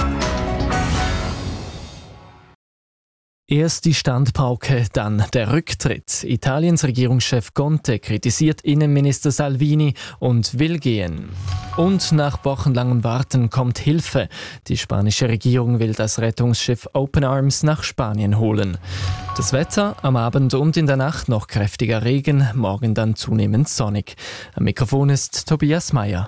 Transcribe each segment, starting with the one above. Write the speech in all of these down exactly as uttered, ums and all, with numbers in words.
Erst die Standpauke, dann der Rücktritt. Italiens Regierungschef Conte kritisiert Innenminister Salvini und will gehen. Und nach wochenlangem Warten kommt Hilfe. Die spanische Regierung will das Rettungsschiff Open Arms nach Spanien holen. Das Wetter am Abend und in der Nacht noch kräftiger Regen, morgen dann zunehmend sonnig. Am Mikrofon ist Tobias Meyer.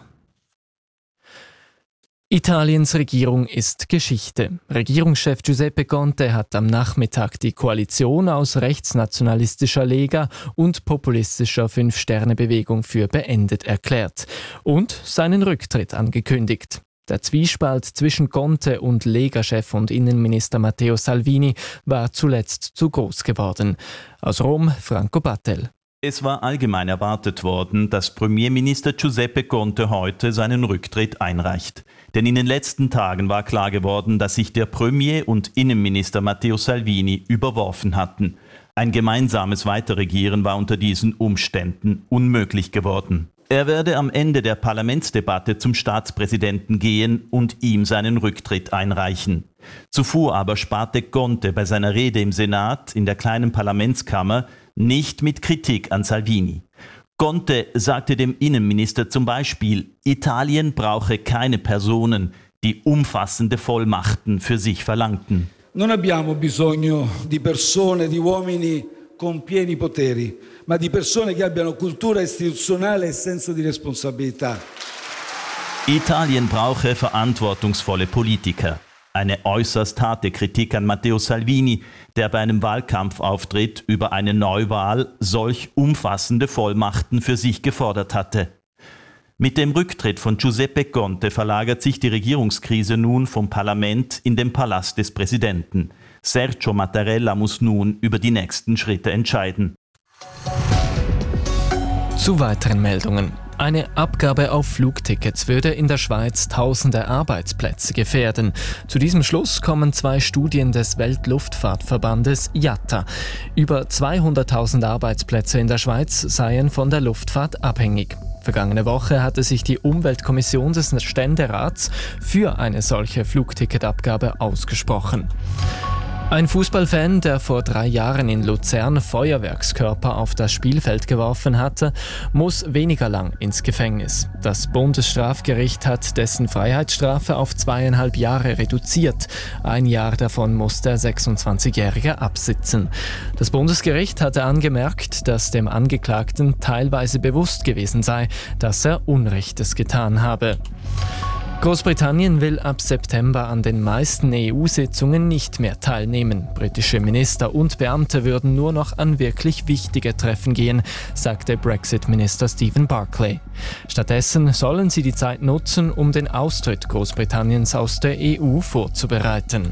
Italiens Regierung ist Geschichte. Regierungschef Giuseppe Conte hat am Nachmittag die Koalition aus rechtsnationalistischer Lega und populistischer Fünf-Sterne-Bewegung für beendet erklärt und seinen Rücktritt angekündigt. Der Zwiespalt zwischen Conte und Lega-Chef und Innenminister Matteo Salvini war zuletzt zu groß geworden. Aus Rom Franco Battel. Es war allgemein erwartet worden, dass Premierminister Giuseppe Conte heute seinen Rücktritt einreicht. Denn in den letzten Tagen war klar geworden, dass sich der Premier und Innenminister Matteo Salvini überworfen hatten. Ein gemeinsames Weiterregieren war unter diesen Umständen unmöglich geworden. Er werde am Ende der Parlamentsdebatte zum Staatspräsidenten gehen und ihm seinen Rücktritt einreichen. Zuvor aber sparte Conte bei seiner Rede im Senat in der kleinen Parlamentskammer nicht mit Kritik an Salvini. Conte sagte dem Innenminister zum Beispiel, Italien brauche keine Personen, die umfassende Vollmachten für sich verlangten. Non abbiamo bisogno di persone, di uomini con pieni poteri, ma di persone che abbiano cultura istituzionale e senso di responsabilità. Italien brauche verantwortungsvolle Politiker. Eine äußerst harte Kritik an Matteo Salvini, der bei einem Wahlkampfauftritt über eine Neuwahl solch umfassende Vollmachten für sich gefordert hatte. Mit dem Rücktritt von Giuseppe Conte verlagert sich die Regierungskrise nun vom Parlament in den Palast des Präsidenten. Sergio Mattarella muss nun über die nächsten Schritte entscheiden. Zu weiteren Meldungen. Eine Abgabe auf Flugtickets würde in der Schweiz tausende Arbeitsplätze gefährden. Zu diesem Schluss kommen zwei Studien des Weltluftfahrtverbandes I A T A. Über zweihunderttausend Arbeitsplätze in der Schweiz seien von der Luftfahrt abhängig. Vergangene Woche hatte sich die Umweltkommission des Ständerats für eine solche Flugticketabgabe ausgesprochen. Ein Fußballfan, der vor drei Jahren in Luzern Feuerwerkskörper auf das Spielfeld geworfen hatte, muss weniger lang ins Gefängnis. Das Bundesstrafgericht hat dessen Freiheitsstrafe auf zweieinhalb Jahre reduziert. Ein Jahr davon muss der sechsundzwanzigjährige absitzen. Das Bundesgericht hatte angemerkt, dass dem Angeklagten teilweise bewusst gewesen sei, dass er Unrechtes getan habe. Großbritannien will ab September an den meisten E U-Sitzungen nicht mehr teilnehmen. Britische Minister und Beamte würden nur noch an wirklich wichtige Treffen gehen, sagte Brexit-Minister Stephen Barclay. Stattdessen sollen sie die Zeit nutzen, um den Austritt Großbritanniens aus der E U vorzubereiten.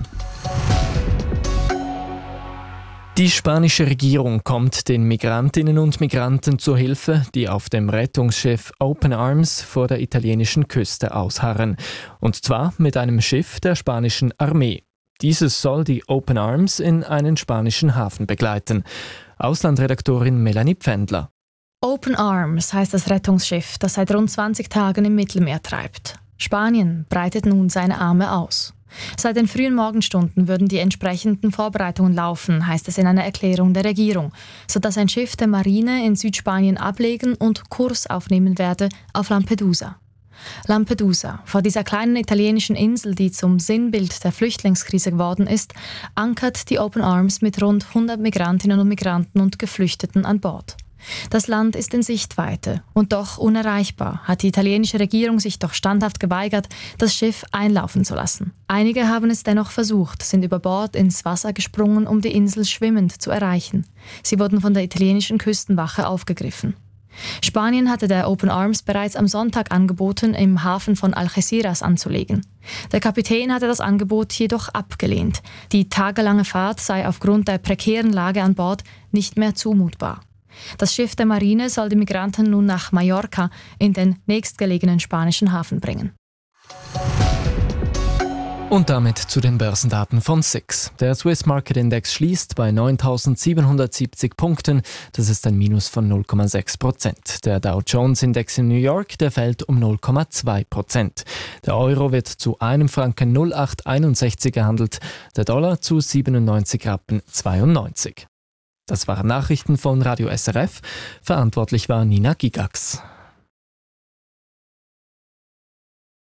Die spanische Regierung kommt den Migrantinnen und Migranten zur Hilfe, die auf dem Rettungsschiff Open Arms vor der italienischen Küste ausharren. Und zwar mit einem Schiff der spanischen Armee. Dieses soll die Open Arms in einen spanischen Hafen begleiten. Auslandredaktorin Melanie Pfändler. Open Arms heißt das Rettungsschiff, das seit rund zwanzig Tagen im Mittelmeer treibt. Spanien breitet nun seine Arme aus. Seit den frühen Morgenstunden würden die entsprechenden Vorbereitungen laufen, heißt es in einer Erklärung der Regierung, sodass ein Schiff der Marine in Südspanien ablegen und Kurs aufnehmen werde auf Lampedusa. Lampedusa, vor dieser kleinen italienischen Insel, die zum Sinnbild der Flüchtlingskrise geworden ist, ankert die Open Arms mit rund hundert Migrantinnen und Migranten und Geflüchteten an Bord. Das Land ist in Sichtweite und doch unerreichbar, hat die italienische Regierung sich doch standhaft geweigert, das Schiff einlaufen zu lassen. Einige haben es dennoch versucht, sind über Bord ins Wasser gesprungen, um die Insel schwimmend zu erreichen. Sie wurden von der italienischen Küstenwache aufgegriffen. Spanien hatte der Open Arms bereits am Sonntag angeboten, im Hafen von Algeciras anzulegen. Der Kapitän hatte das Angebot jedoch abgelehnt. Die tagelange Fahrt sei aufgrund der prekären Lage an Bord nicht mehr zumutbar. Das Schiff der Marine soll die Migranten nun nach Mallorca in den nächstgelegenen spanischen Hafen bringen. Und damit zu den Börsendaten von S I X. Der Swiss Market Index schließt bei neuntausendsiebenhundertsiebzig Punkten. Das ist ein Minus von null Komma sechs Prozent. Der Dow Jones Index in New York, der fällt um null Komma zwei Prozent. Der Euro wird zu einem Franken null Komma acht einundsechzig gehandelt, der Dollar zu siebenundneunzig Rappen zweiundneunzig. Das waren Nachrichten von Radio S R F. Verantwortlich war Nina Gigax.